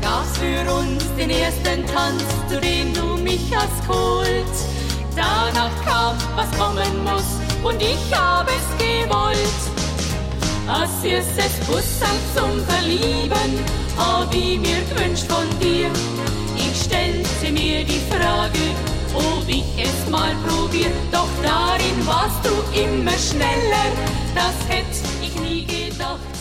gab's für uns den ersten Tanz, zu dem du mich hast geholt. Danach kam, was kommen muss, und ich hab es gewollt. Als süßes Bussan zum Verlieben hab ich mir gewünscht von dir. Ich stellte mir die Frage, ob ich es mal probier. Doch darin warst du immer schneller, das hätt ich nie gedacht.